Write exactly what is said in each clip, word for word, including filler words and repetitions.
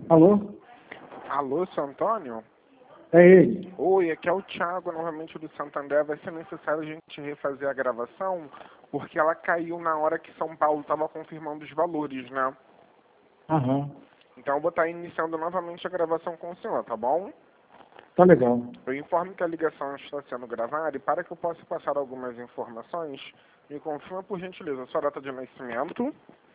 Alô? Alô, seu Antônio? É ele. Oi, aqui é o Thiago, novamente do Santander. Vai ser necessário a gente refazer a gravação, porque ela caiu na hora que São Paulo estava confirmando os valores, né? Aham. Então eu vou estar iniciando novamente a gravação com o senhor, tá bom? Tá legal. Eu informo que a ligação está sendo gravada e para que eu possa passar algumas informações, me confirma por gentileza a sua data de nascimento,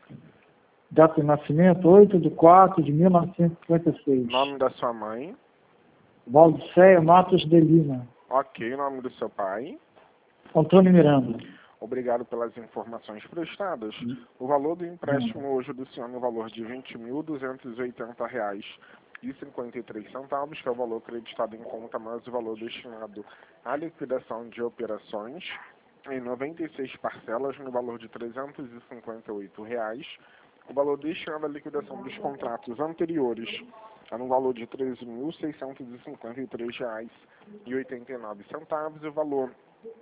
Data de nascimento, oito de quatro de mil novecentos e cinquenta e seis. nome da sua mãe, Valdicéia Matos de Lima. ok, nome do seu pai. Antônio Miranda. Obrigado pelas informações prestadas. O valor do empréstimo Hum. hoje do senhor é no valor de vinte mil duzentos e oitenta reais e cinquenta e três centavos, que é o valor acreditado em conta mais o valor destinado à liquidação de operações em noventa e seis parcelas no valor de trezentos e cinquenta e oito reais. O valor destinado à liquidação dos contratos anteriores é no valor de treze mil seiscentos e cinquenta e três reais e oitenta e nove centavos. E o valor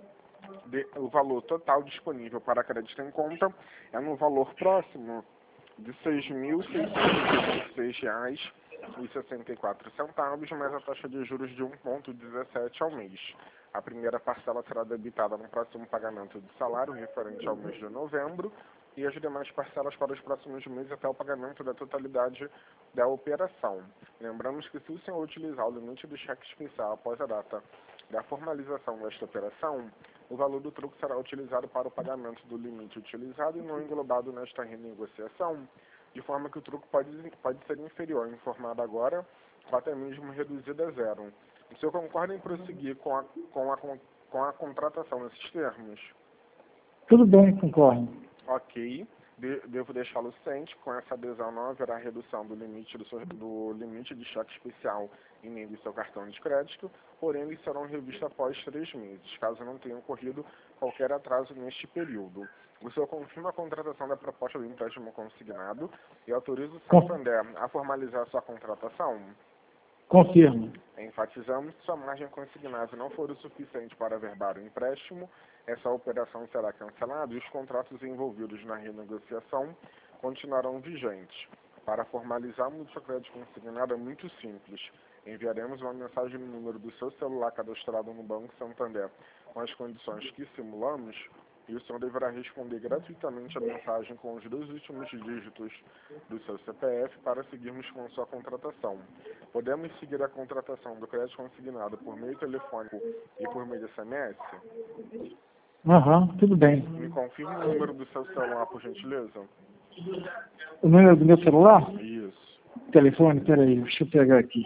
De, o valor total disponível para crédito em conta é no valor próximo de seis mil seiscentos e vinte e seis reais e sessenta e quatro centavos, mais a taxa de juros de um vírgula dezessete ao mês. A primeira parcela será debitada no próximo pagamento de salário referente ao mês de novembro e as demais parcelas para os próximos meses até o pagamento da totalidade da operação. Lembramos que se o senhor utilizar o limite do cheque especial após a data da formalização desta operação, o valor do troco será utilizado para o pagamento do limite utilizado e não englobado nesta renegociação, de forma que o troco pode, pode ser inferior, informado agora, ou até mesmo reduzido a zero. O senhor concorda em prosseguir com a, com a, com a contratação nesses termos? Tudo bem, concordo. Ok. De, devo deixá-lo ciente, com essa adesão não haverá redução do limite, do, seu, do limite de cheque especial e nem do seu cartão de crédito, porém eles serão revistos após três meses, caso não tenha ocorrido qualquer atraso neste período. O senhor confirma a contratação da proposta do empréstimo consignado e autoriza o Santander a formalizar sua contratação? Confirmo. Enfatizamos que sua margem consignada não for o suficiente para averbar o empréstimo, essa operação será cancelada e os contratos envolvidos na renegociação continuarão vigentes. Para formalizarmos o crédito consignado é muito simples. Enviaremos uma mensagem no número do seu celular cadastrado no Banco Santander com as condições que simulamos e o senhor deverá responder gratuitamente a mensagem com os dois últimos dígitos do seu C P F para seguirmos com sua contratação. Podemos seguir a contratação do crédito consignado por meio telefônico e por meio de S M S? Aham, tudo bem. Me confirme o número do seu celular, por gentileza. O número do meu celular? Isso. Telefone, peraí, deixa eu pegar aqui.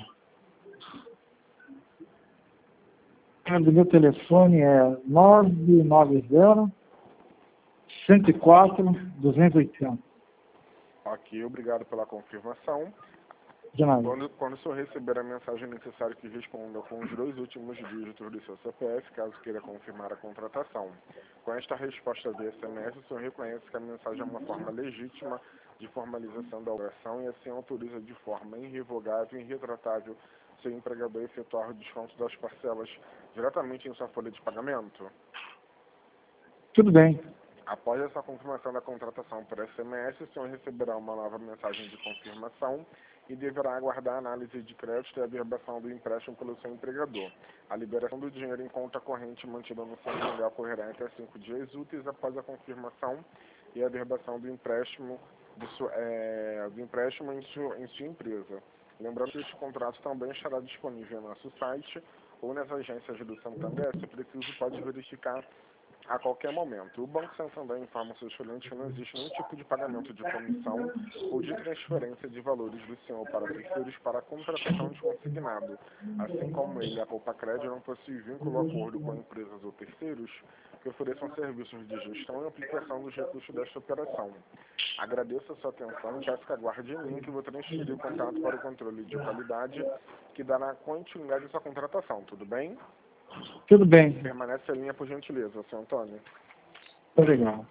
O número do meu telefone é nove nove zero, cento e quatro, duzentos e oitenta. Ok, obrigado pela confirmação. De nada. Quando, quando o senhor receber a mensagem, é necessário que responda com os dois últimos dígitos do seu C P F, caso queira confirmar a contratação. Com esta resposta via S M S, o senhor reconhece que a mensagem é uma forma legítima de formalização da operação e assim autoriza de forma irrevogável e irretratável seu empregador a efetuar o desconto das parcelas diretamente em sua folha de pagamento? Tudo bem. Após essa confirmação da contratação por S M S, o senhor receberá uma nova mensagem de confirmação e deverá aguardar a análise de crédito e a averbação do empréstimo pelo seu empregador. A liberação do dinheiro em conta corrente mantida no Santander ocorrerá entre cinco dias úteis após a confirmação e a averbação do empréstimo, do, su, é, do empréstimo em, su, em sua empresa. Lembrando que este contrato também estará disponível no nosso site ou nas agências do Santander. Se preciso, pode verificar a qualquer momento. O Banco Santander informa seus clientes que não existe nenhum tipo de pagamento de comissão ou de transferência de valores do senhor para terceiros para a contratação de consignado. Assim como ele, a Poupa Crédito não possui vínculo ou acordo com empresas ou terceiros que ofereçam serviços de gestão e aplicação dos recursos desta operação. Agradeço a sua atenção e peço que aguarde em mim que vou transferir o contato para o controle de qualidade que dará continuidade à sua contratação. Tudo bem? Tudo bem. Permanece a linha, por gentileza, senhor Antônio. Obrigado.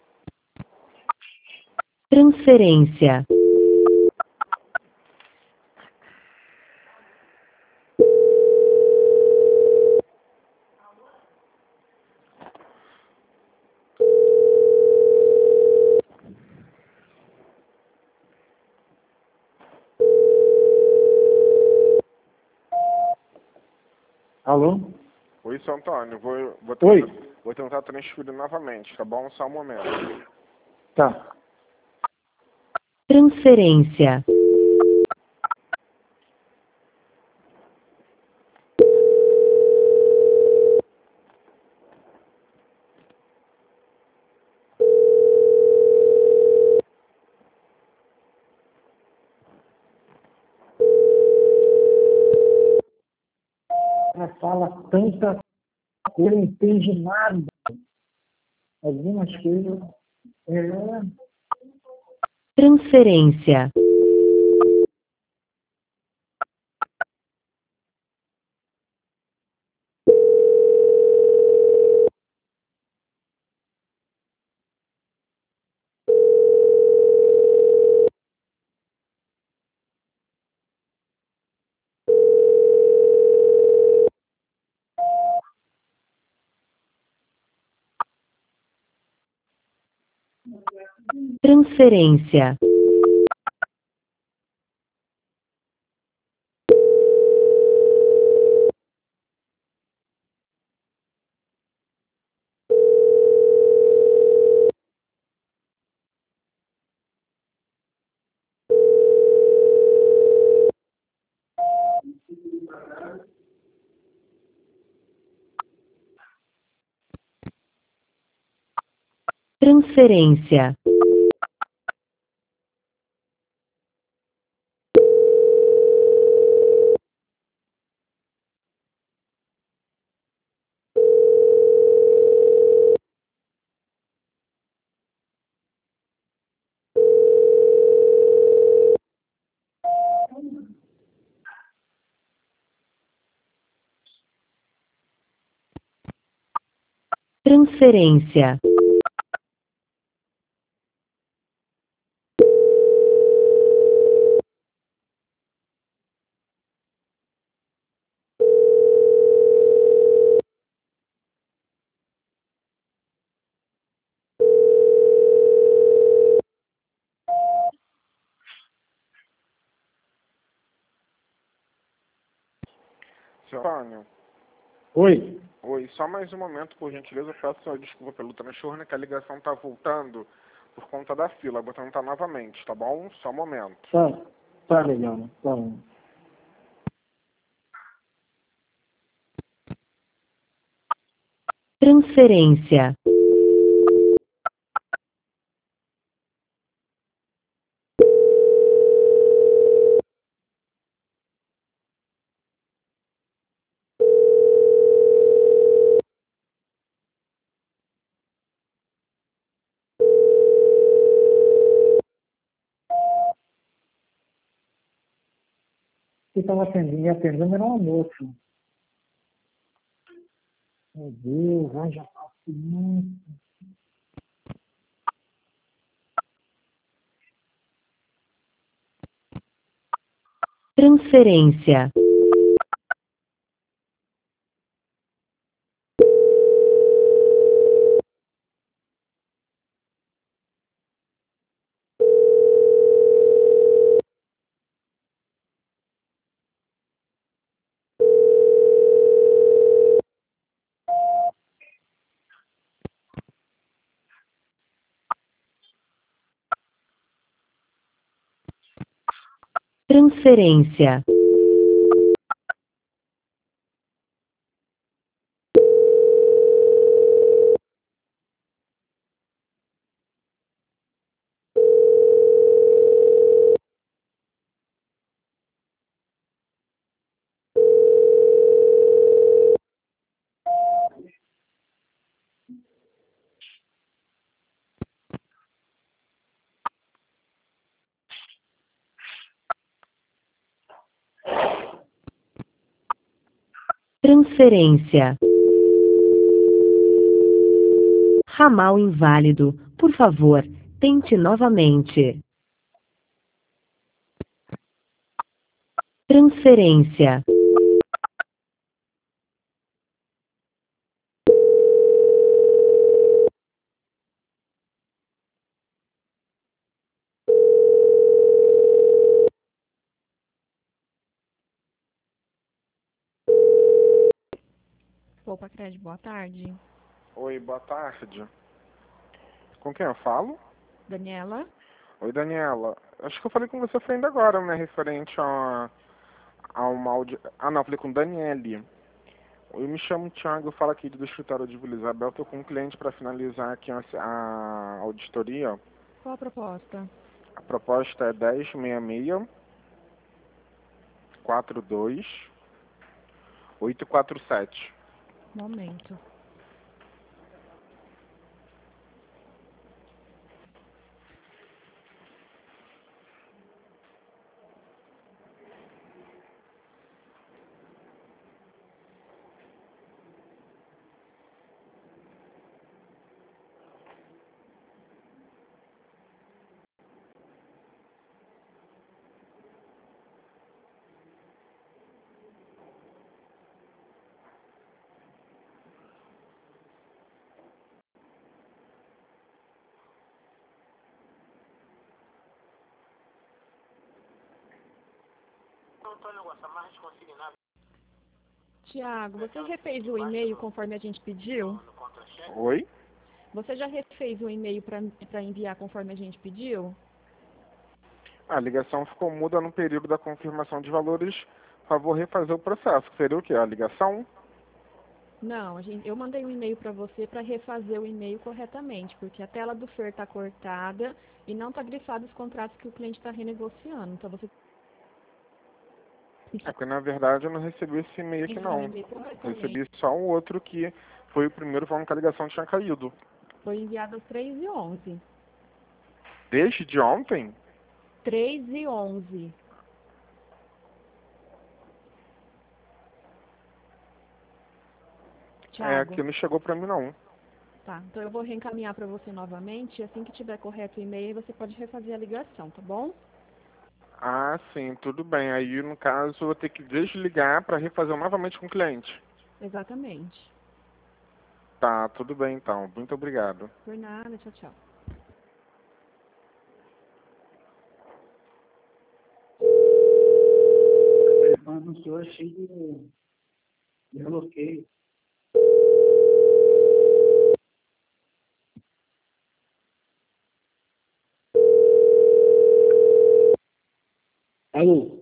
Transferência. Alô? Oi, seu Antônio. Vou, vou, Oi. tentar, vou tentar transferir novamente, tá bom? Só um momento. Tá. Transferência. Ela fala tanta coisa, não entende nada. Algumas coisas. É, Transferência. Transferência. Transferência. Transferência. Seu Antônio. oi. Oi, só mais um momento, por gentileza. Eu peço sua desculpa pelo transtorno, que a ligação tá voltando por conta da fila. Vou tentar novamente, tá bom? Só um momento. Tá, tá legal. Tá bom. Transferência. Quem estava atendendo, me atendendo era uma moça. Meu Deus, ai, já passei muito. Transferência. Transferência. Transferência. Ramal inválido. Por favor, tente novamente. Transferência. Poupa Crédito, boa tarde. Oi, boa tarde. Com quem eu falo? Daniela? Oi, Daniela. Acho que eu falei com você foi ainda agora, né? Referente a, a uma audi... Ah, não, eu falei com Daniele. Eu me chamo Thiago, eu falo aqui do escritório de Vila Isabel. Estou com um cliente para finalizar aqui a, a auditoria. Qual a proposta? A proposta é dez sessenta e seis, quarenta e dois, oitocentos e quarenta e sete. Momento. Tiago, você refez o e-mail conforme a gente pediu? Oi? Você já refez o e-mail para enviar conforme a gente pediu? A ligação ficou muda no período da confirmação de valores. Por favor, refazer o processo. Seria o quê? A ligação? Não, a gente, eu mandei um e-mail para você para refazer o e-mail corretamente, porque a tela do Fer está cortada e não está grifado os contratos que o cliente está renegociando. Então você É porque, na verdade, eu não recebi esse e-mail aqui, enviou o não. e-mail corretamente. Recebi só o outro que foi o primeiro falando que a ligação tinha caído. Foi enviado às três e onze. Desde de ontem? três e onze. É, Tiago, que não chegou pra mim, não. tá. Então eu vou reencaminhar para você novamente. E assim que tiver correto o e-mail, você pode refazer a ligação, tá bom? Ah, sim, tudo bem. Aí, no caso, eu vou ter que desligar para refazer novamente com o cliente. Exatamente. Tá, tudo bem então. Muito obrigado. Por nada, tchau, tchau. O telefone anunciou cheio de, de bloqueio. Alô?